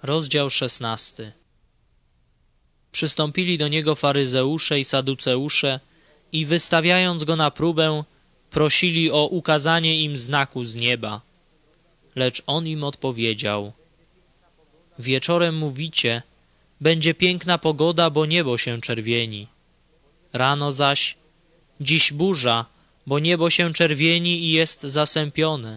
Rozdział 16. Przystąpili do niego faryzeusze i saduceusze i wystawiając go na próbę, prosili o ukazanie im znaku z nieba. Lecz on im odpowiedział: wieczorem mówicie, będzie piękna pogoda, bo niebo się czerwieni. Rano zaś, dziś burza, bo niebo się czerwieni i jest zasępione.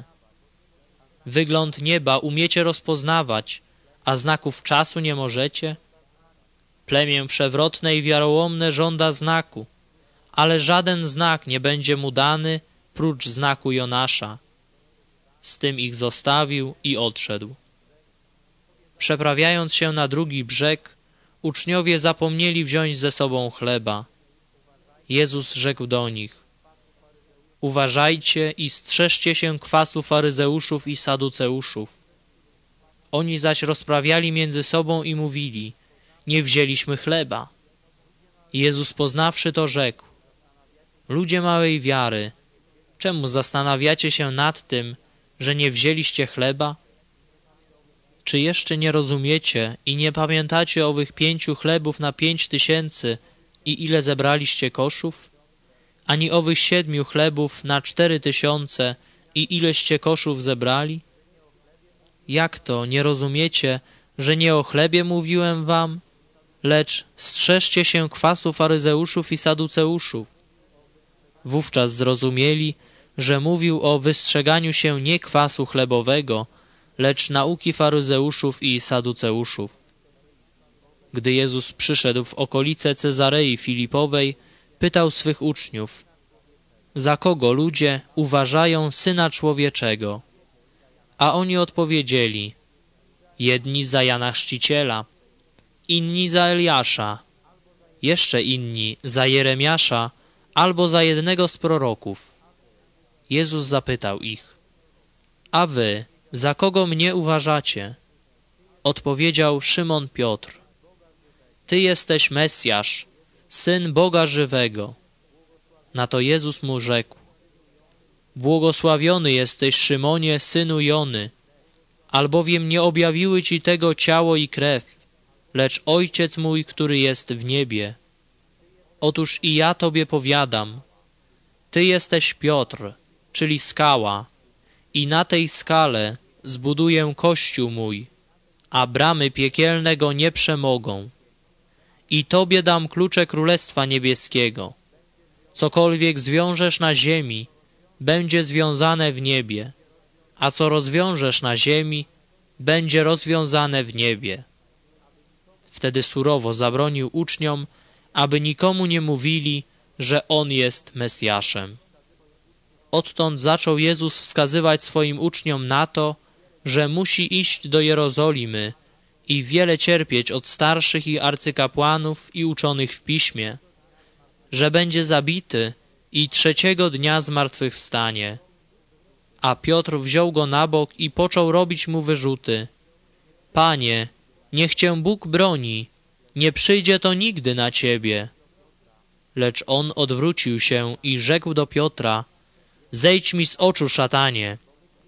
Wygląd nieba umiecie rozpoznawać, a znaków czasu nie możecie? Plemię przewrotne i wiarołomne żąda znaku, ale żaden znak nie będzie mu dany, prócz znaku Jonasza. Z tym ich zostawił i odszedł. Przeprawiając się na drugi brzeg, uczniowie zapomnieli wziąć ze sobą chleba. Jezus rzekł do nich: uważajcie i strzeżcie się kwasu faryzeuszów i saduceuszów. Oni zaś rozprawiali między sobą i mówili: nie wzięliśmy chleba. Jezus poznawszy to rzekł: ludzie małej wiary, czemu zastanawiacie się nad tym, że nie wzięliście chleba? Czy jeszcze nie rozumiecie i nie pamiętacie owych 5 chlebów na 5000 i ile zebraliście koszów? Ani owych 7 chlebów na 4000 i ileście koszów zebrali? Jak to, nie rozumiecie, że nie o chlebie mówiłem wam? Lecz strzeżcie się kwasu faryzeuszów i saduceuszów. Wówczas zrozumieli, że mówił o wystrzeganiu się nie kwasu chlebowego, lecz nauki faryzeuszów i saduceuszów. Gdy Jezus przyszedł w okolice Cezarei Filipowej, pytał swych uczniów: za kogo ludzie uważają Syna Człowieczego? A oni odpowiedzieli: jedni za Jana Chrzciciela, inni za Eliasza, jeszcze inni za Jeremiasza albo za jednego z proroków. Jezus zapytał ich: a wy za kogo mnie uważacie? Odpowiedział Szymon Piotr: ty jesteś Mesjasz, Syn Boga żywego. Na to Jezus mu rzekł: błogosławiony jesteś, Szymonie, synu Jony, albowiem nie objawiły ci tego ciało i krew, lecz Ojciec mój, który jest w niebie. Otóż i ja tobie powiadam, ty jesteś Piotr, czyli skała, i na tej skale zbuduję Kościół mój, a bramy piekielne go nie przemogą. I tobie dam klucze Królestwa Niebieskiego. Cokolwiek zwiążesz na ziemi, będzie związane w niebie, a co rozwiążesz na ziemi, będzie rozwiązane w niebie. Wtedy surowo zabronił uczniom, aby nikomu nie mówili, że On jest Mesjaszem. Odtąd zaczął Jezus wskazywać swoim uczniom na to, że musi iść do Jerozolimy i wiele cierpieć od starszych i arcykapłanów i uczonych w piśmie, że będzie zabity i 3. dnia zmartwychwstanie. A Piotr wziął go na bok i począł robić mu wyrzuty. Panie, niech cię Bóg broni, nie przyjdzie to nigdy na ciebie. Lecz on odwrócił się i rzekł do Piotra: zejdź mi z oczu, szatanie.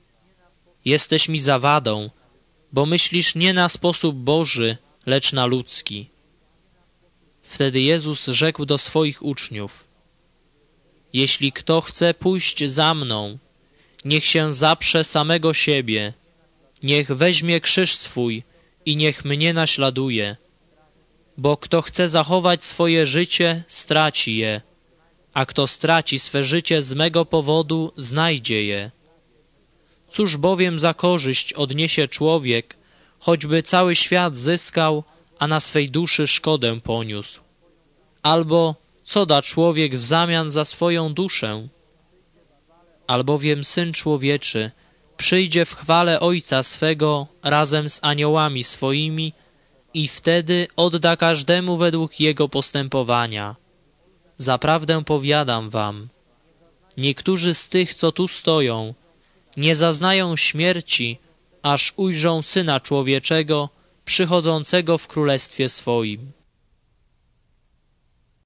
Jesteś mi zawadą, bo myślisz nie na sposób Boży, lecz na ludzki. Wtedy Jezus rzekł do swoich uczniów: jeśli kto chce pójść za mną, niech się zaprze samego siebie, niech weźmie krzyż swój i niech mnie naśladuje. Bo kto chce zachować swoje życie, straci je, a kto straci swe życie z mego powodu, znajdzie je. Cóż bowiem za korzyść odniesie człowiek, choćby cały świat zyskał, a na swej duszy szkodę poniósł? Albo co da człowiek w zamian za swoją duszę? Albowiem Syn Człowieczy przyjdzie w chwale Ojca swego razem z aniołami swoimi i wtedy odda każdemu według jego postępowania. Zaprawdę powiadam wam, niektórzy z tych, co tu stoją, nie zaznają śmierci, aż ujrzą Syna Człowieczego przychodzącego w Królestwie swoim.